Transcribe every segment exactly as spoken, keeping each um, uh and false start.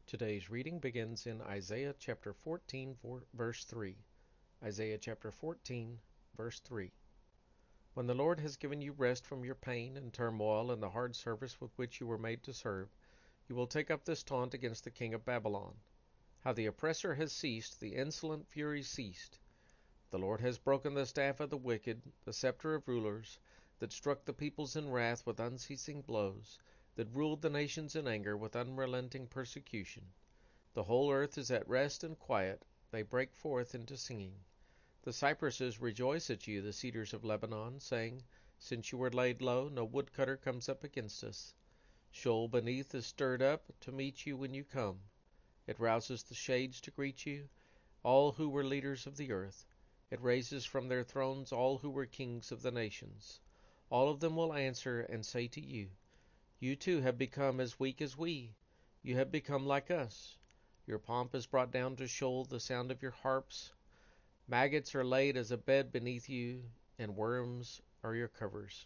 Today's reading begins in Isaiah chapter fourteen, verse three. Isaiah chapter fourteen, verse three. When the Lord has given you rest from your pain and turmoil and the hard service with which you were made to serve, you will take up this taunt against the king of Babylon. How the oppressor has ceased, the insolent fury ceased. The Lord has broken the staff of the wicked, the scepter of rulers, that struck the peoples in wrath with unceasing blows, that ruled the nations in anger with unrelenting persecution. The whole earth is at rest and quiet, they break forth into singing. The cypresses rejoice at you, the cedars of Lebanon, saying, Since you were laid low, no woodcutter comes up against us. Sheol beneath is stirred up to meet you when you come. It rouses the shades to greet you, all who were leaders of the earth. It raises from their thrones all who were kings of the nations. All of them will answer and say to you, You too have become as weak as we. You have become like us. Your pomp is brought down to Sheol, the sound of your harps. Maggots are laid as a bed beneath you, and worms are your covers.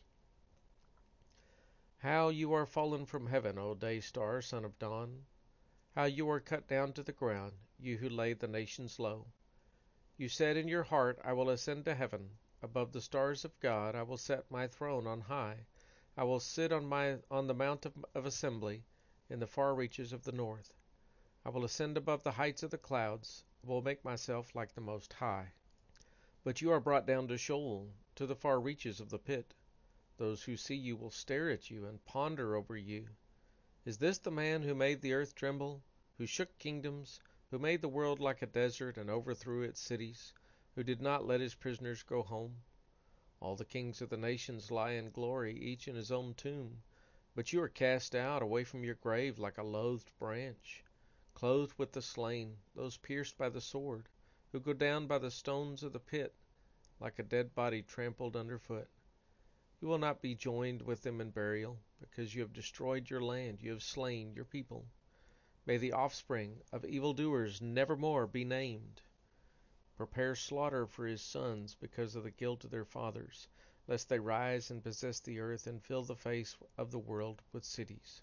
How you are fallen from heaven, O day star, son of dawn! How you are cut down to the ground, you who laid the nations low! You said in your heart, I will ascend to heaven. Above the stars of God I will set my throne on high. I will sit on my on the mount of, of assembly in the far reaches of the north. I will ascend above the heights of the clouds. I will make myself like the Most High. But you are brought down to Sheol, to the far reaches of the pit. Those who see you will stare at you and ponder over you. Is this the man who made the earth tremble, who shook kingdoms, who made the world like a desert and overthrew its cities, who did not let his prisoners go home? All the kings of the nations lie in glory, each in his own tomb. But you are cast out away from your grave like a loathed branch, clothed with the slain, those pierced by the sword, who go down by the stones of the pit, like a dead body trampled underfoot. You will not be joined with them in burial, because you have destroyed your land, you have slain your people. May the offspring of evildoers nevermore be named. Prepare slaughter for his sons because of the guilt of their fathers, lest they rise and possess the earth and fill the face of the world with cities.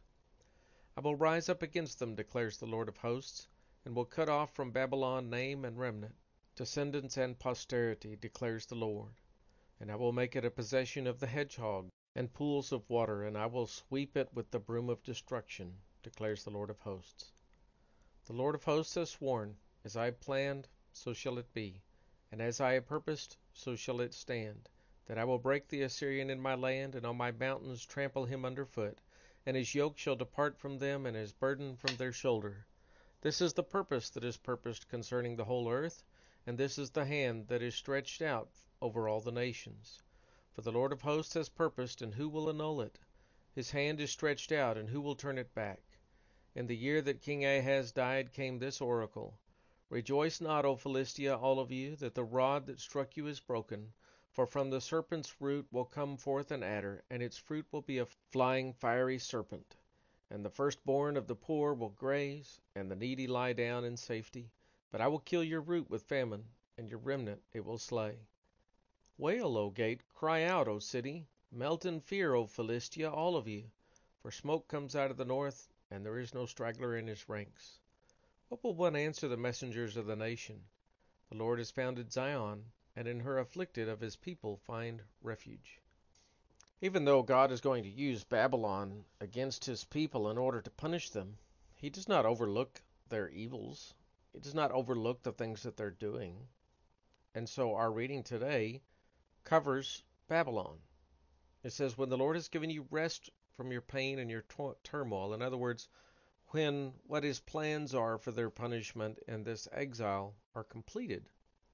I will rise up against them, declares the Lord of hosts, and will cut off from Babylon name and remnant, descendants and posterity, declares the Lord. And I will make it a possession of the hedgehog and pools of water, and I will sweep it with the broom of destruction, declares the Lord of hosts. The Lord of hosts has sworn, as I have planned, so shall it be, and as I have purposed, so shall it stand, that I will break the Assyrian in my land, and on my mountains trample him underfoot, and his yoke shall depart from them, and his burden from their shoulder. This is the purpose that is purposed concerning the whole earth, and this is the hand that is stretched out over all the nations. For the Lord of hosts has purposed, and who will annul it? His hand is stretched out, and who will turn it back? In the year that King Ahaz died came this oracle. Rejoice not, O Philistia, all of you, that the rod that struck you is broken, for from the serpent's root will come forth an adder, and its fruit will be a flying fiery serpent. And the firstborn of the poor will graze, and the needy lie down in safety. But I will kill your root with famine, and your remnant it will slay. Wail, O gate, cry out, O city, melt in fear, O Philistia, all of you, for smoke comes out of the north, and there is no straggler in his ranks. What will one answer the messengers of the nation? The Lord has founded Zion, and in her afflicted of his people find refuge. Even though God is going to use Babylon against his people in order to punish them, he does not overlook their evils. He does not overlook the things that they're doing. And so our reading today covers Babylon. It says, when the Lord has given you rest from your pain and your turmoil, in other words, when what his plans are for their punishment and this exile are completed,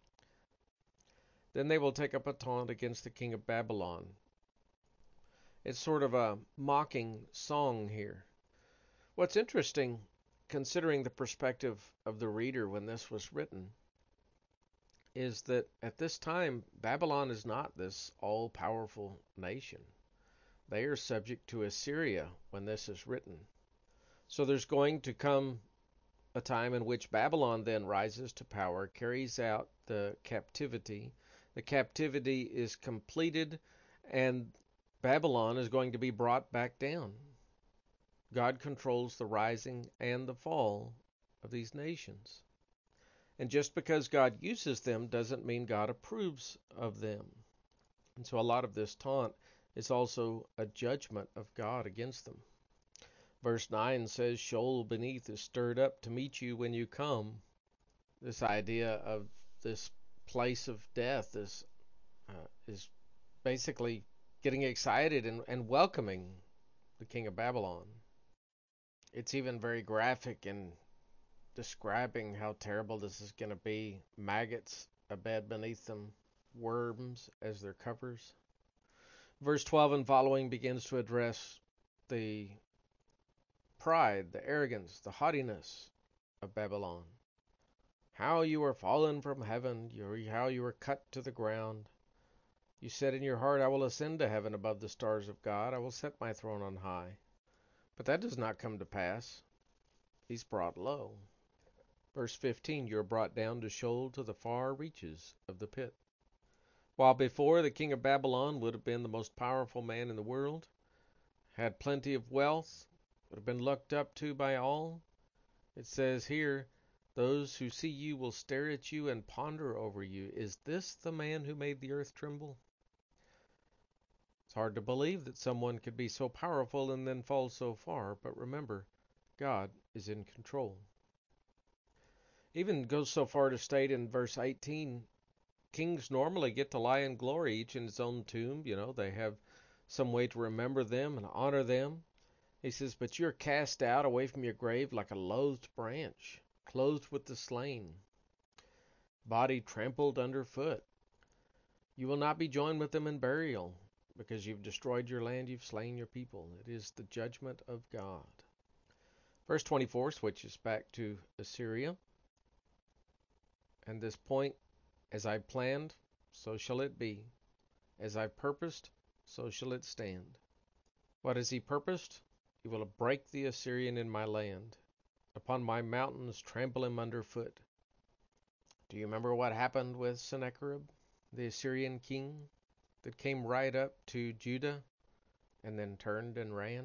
then they will take up a taunt against the king of Babylon. It's sort of a mocking song here. What's interesting, considering the perspective of the reader when this was written, is that at this time, Babylon is not this all-powerful nation. They are subject to Assyria when this is written. So there's going to come a time in which Babylon then rises to power, carries out the captivity. The captivity is completed, and Babylon is going to be brought back down. God controls the rising and the fall of these nations. And just because God uses them doesn't mean God approves of them. And so a lot of this taunt is also a judgment of God against them. Verse nine says, Sheol beneath is stirred up to meet you when you come. This idea of this place of death is uh, is basically getting excited and, and welcoming the king of Babylon. It's even very graphic in describing how terrible this is going to be. Maggots abed beneath them, worms as their covers. Verse twelve and following begins to address the pride, the arrogance, the haughtiness of Babylon. How you are fallen from heaven, how you are cut to the ground. You said in your heart, I will ascend to heaven above the stars of God. I will set my throne on high. But that does not come to pass. He's brought low. Verse fifteen, you are brought down to Sheol, to the far reaches of the pit. While before the king of Babylon would have been the most powerful man in the world, had plenty of wealth, would have been looked up to by all, it says here, those who see you will stare at you and ponder over you. Is this the man who made the earth tremble? It's hard to believe that someone could be so powerful and then fall so far, but remember, God is in control. Even goes so far to state in verse eighteen, kings normally get to lie in glory, each in his own tomb. You know, they have some way to remember them and honor them. He says, but you're cast out away from your grave like a loathed branch, clothed with the slain, body trampled underfoot. You will not be joined with them in burial, because you've destroyed your land, you've slain your people. It is the judgment of God. Verse twenty-four switches back to Assyria. And this point, as I planned, so shall it be. As I purposed, so shall it stand. What has he purposed? He will break the Assyrian in my land. Upon my mountains trample him underfoot. Do you remember what happened with Sennacherib, the Assyrian king, that came right up to Judah and then turned and ran?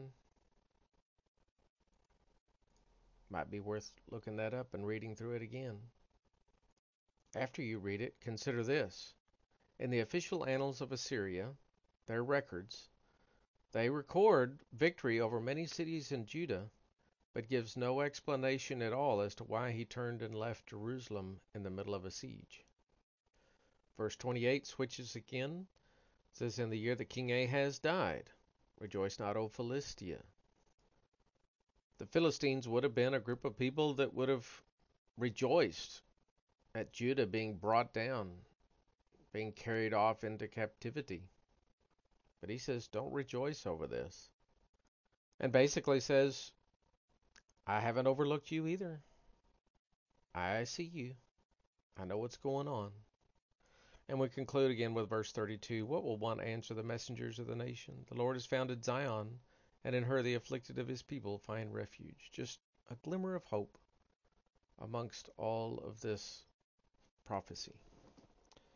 Might be worth looking that up and reading through it again. After you read it, consider this. In the official annals of Assyria, their records, they record victory over many cities in Judah, but gives no explanation at all as to why he turned and left Jerusalem in the middle of a siege. Verse twenty-eight switches again. It says, in the year that King Ahaz died, rejoice not, O Philistia. The Philistines would have been a group of people that would have rejoiced at Judah being brought down, being carried off into captivity. But he says, don't rejoice over this. And basically says, I haven't overlooked you either. I see you. I know what's going on. And we conclude again with verse thirty-two. What will one answer the messengers of the nation? The Lord has founded Zion, and in her the afflicted of his people find refuge. Just a glimmer of hope amongst all of this prophecy.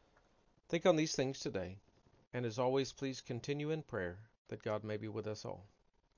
Think on these things today, and as always, please continue in prayer that God may be with us all.